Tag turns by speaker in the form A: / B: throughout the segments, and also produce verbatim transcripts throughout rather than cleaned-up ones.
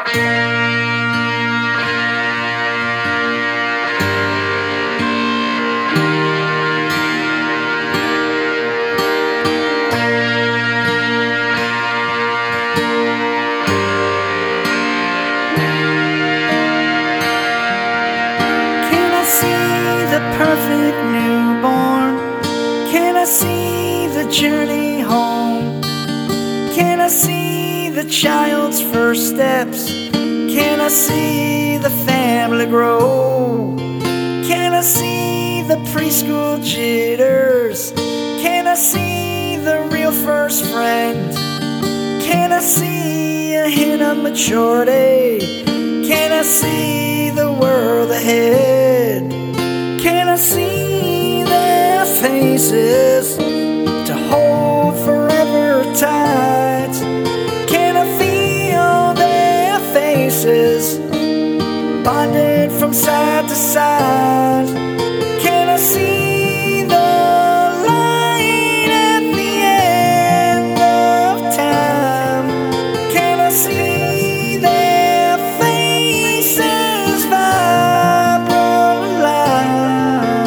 A: Perfect newborn? Can I see the journey home? Can I see the child's first steps? Can I see the family grow? Can I see the preschool jitters? Can I see the real first friend? Can I see a hint of maturity? Can I see the world ahead? Can I see their faces to hold forever tight? Can I feel their faces bonded from side to side? Can I see the light at the end of time? Can I see their faces vibrant alive?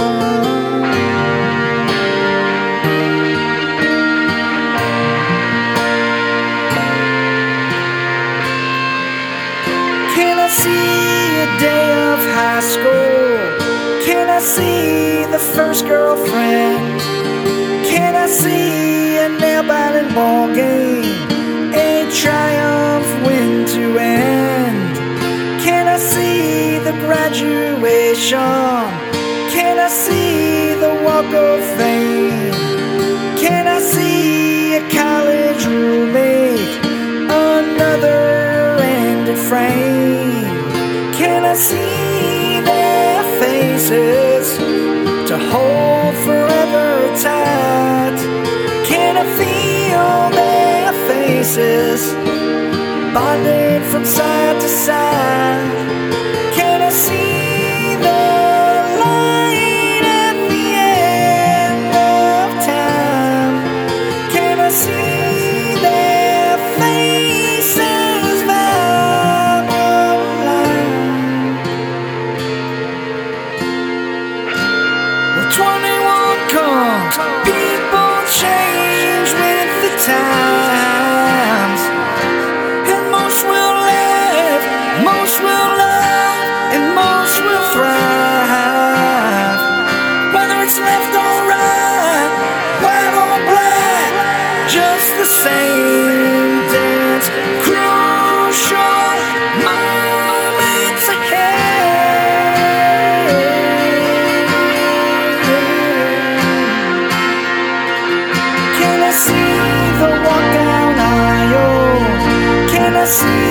A: Can I see a day of high school? Can I see the first girlfriend? Can I see a nail-biting ball game, a triumph win to end? Can I see the graduation? Can I see the walk of fame? Can I see a college roommate, another ended frame? Can I see their faces to hold forever tight? Can I feel their faces bonded from side to side? Can I see the light at the end of time? Can I see their faces vibrant alive? Well, twenty-one comes, people change with the times, and most will live, most will love, and most will thrive. Whether it's left or right, white or black, just the same dance. Crucial moments ahead. Can I see the walk down aisle? Can I see